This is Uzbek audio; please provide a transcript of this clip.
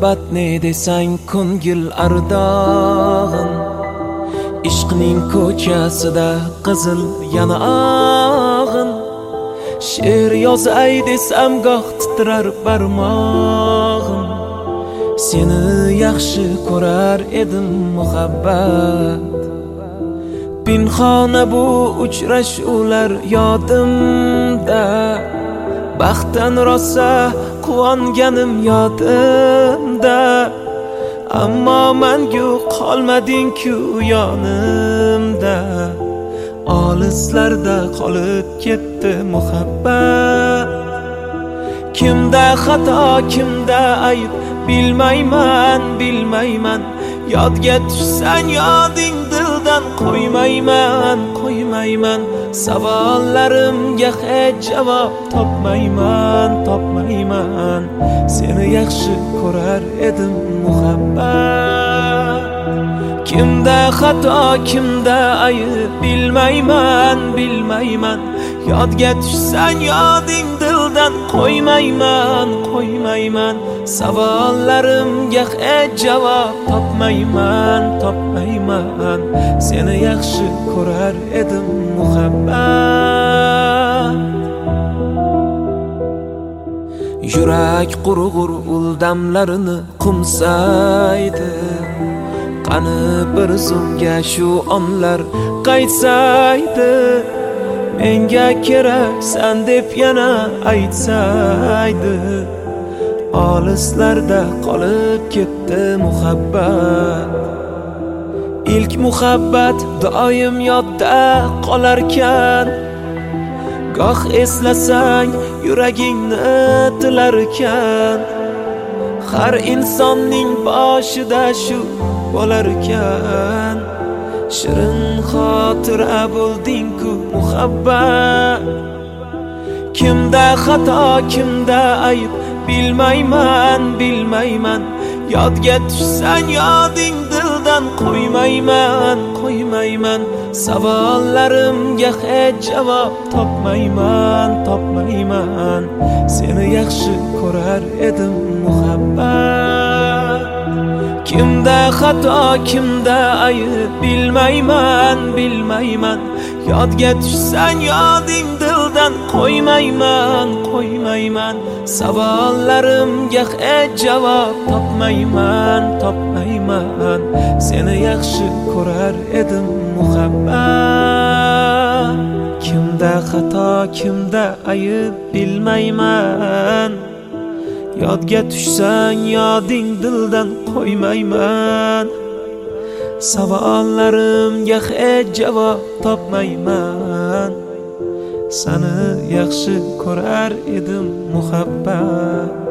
muhabbat ne desang ko'ngil ardog'in, ishqning ko'chasida qizil yanog'in. She'r yozay desam goh titrar barmog'im, seni yaxshi ko'rar edim muhabbat. Pinhona bu uchrashuvlar yodimda, baxtdan rosa quvonganim yodimda. Ammo mangu qolmading-ku yonimda, olislarda qolib ketdi muhabbat. Kimda xato, kimda ayb bilmayman, bilmayman. Yodga tushsang yoding dildan qo'ymayman, qo'ymayman. Savollarimga hech javob topmayman, topmayman. Seni yaxshi ko'rar edim muhabbat. Kimda xato, kimda ayb bilmayman, bilmayman. Yodga tushsang yoding dildan qo'ymayman, qo'ymayman. Savollarimga hech javob topmayman, topmayman. Seni yaxshi ko'rar edim muhabbat. Yurak qurg'ur uldamlarini qumsaydi, qani bir zumga shu onlar qaytsaydi. Menga keraksan deb yana aytsaydi, olislarda qolib ketdi muhabbat. İlk muhabbat doim yodda qolarkan, goh eslasang yuragingni tilarkan. Har insonning boshida shu bo'larkan, shirin xotira bo'lding-ku muhabbat. Kimda xato, kimda ayb bilmayman, bilmayman. Yodga tushsang yoding dildan qo'ymayman, qo'ymayman. Savollarimga hech javob topmayman, topmayman. Seni yaxshi ko'rar edim muhabbat. Kimda xato, kimda ayb bilmayman, bilmayman. Yodga tushsang yoding dildan qo'ymayman, qo'ymayman. Savollarimga hech javob topmayman, topmayman. Seni yaxshi ko'rar edim muhabbat. Kimda xato, kimda ayb bilmayman. Yodga tushsang yoding dildan qo'ymayman. Savollarimga hech javob topmayman. Seni yaxshi ko'rar edim muhabbat.